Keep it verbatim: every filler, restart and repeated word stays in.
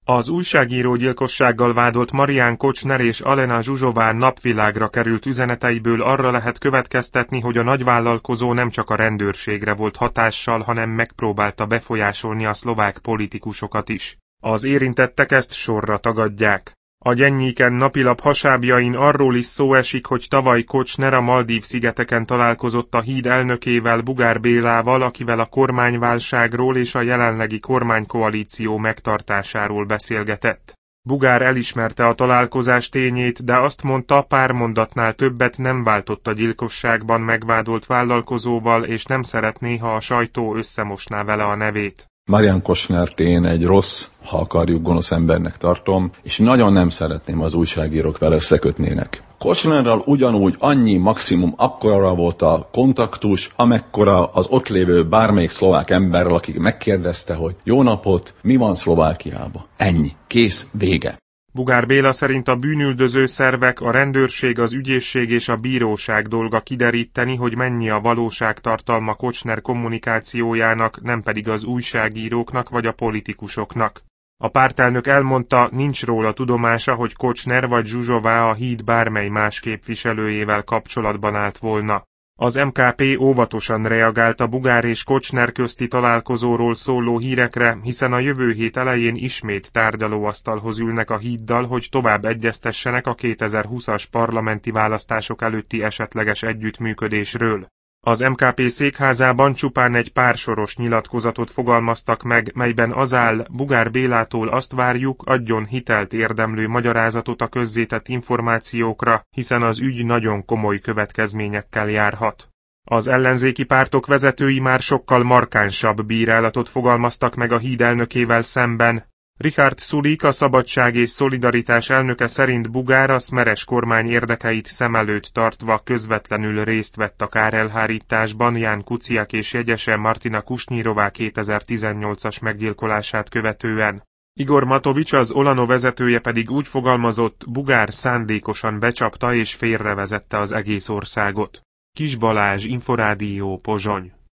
Az újságíró gyilkossággal vádolt Marián Kocsner és Alena Zsuzsová napvilágra került üzeneteiből arra lehet következtetni, hogy a nagyvállalkozó nem csak a rendőrségre volt hatással, hanem megpróbálta befolyásolni a szlovák politikusokat is. Az érintettek ezt sorra tagadják. A Gyennyíken napilap hasábjain arról is szó esik, hogy tavaly Kocsner a Maldív-szigeteken találkozott a híd elnökével, Bugár Bélával, akivel a kormányválságról és a jelenlegi kormánykoalíció megtartásáról beszélgetett. Bugár elismerte a találkozás tényét, de azt mondta, pár mondatnál többet nem váltott a gyilkosságban megvádolt vállalkozóval, és nem szeretné, ha a sajtó összemosná vele a nevét. Marián Kocsnert én egy rossz, ha akarjuk, gonosz embernek tartom, és nagyon nem szeretném, az újságírók vele összekötnének. Kocsnerrel ugyanúgy annyi maximum akkora volt a kontaktus, amekkora az ott lévő bármelyik szlovák emberrel, aki megkérdezte, hogy jó napot, mi van Szlovákiában. Ennyi. Kész. Vége. Bugár Béla szerint a bűnüldöző szervek, a rendőrség, az ügyészség és a bíróság dolga kideríteni, hogy mennyi a valóságtartalma Kocsner kommunikációjának, nem pedig az újságíróknak vagy a politikusoknak. A pártelnök elmondta, nincs róla tudomása, hogy Kocsner vagy Zsuzsová a híd bármely más képviselőjével kapcsolatban állt volna. Az em ká pé óvatosan reagált a Bugár és Kocsner közti találkozóról szóló hírekre, hiszen a jövő hét elején ismét tárgyalóasztalhoz ülnek a híddal, hogy tovább egyeztessenek a kétezer-húszas parlamenti választások előtti esetleges együttműködésről. Az em ká pé székházában csupán egy pár soros nyilatkozatot fogalmaztak meg, melyben az áll, Bugár Bélától azt várjuk, adjon hitelt érdemlő magyarázatot a közzétett információkra, hiszen az ügy nagyon komoly következményekkel járhat. Az ellenzéki pártok vezetői már sokkal markánsabb bírálatot fogalmaztak meg a híd elnökével szemben. Richard Sulik, a Szabadság és Szolidaritás elnöke szerint Bugár a szmeres kormány érdekeit szem előtt tartva közvetlenül részt vett a kárelhárításban Ján Kuciak és jegyese Martina Kusnyirová kétezer-tizennyolcas meggyilkolását követően. Igor Matovics, az Olano vezetője pedig úgy fogalmazott, Bugár szándékosan becsapta és félrevezette az egész országot. Kis Balázs, Inforádió, Pozsony.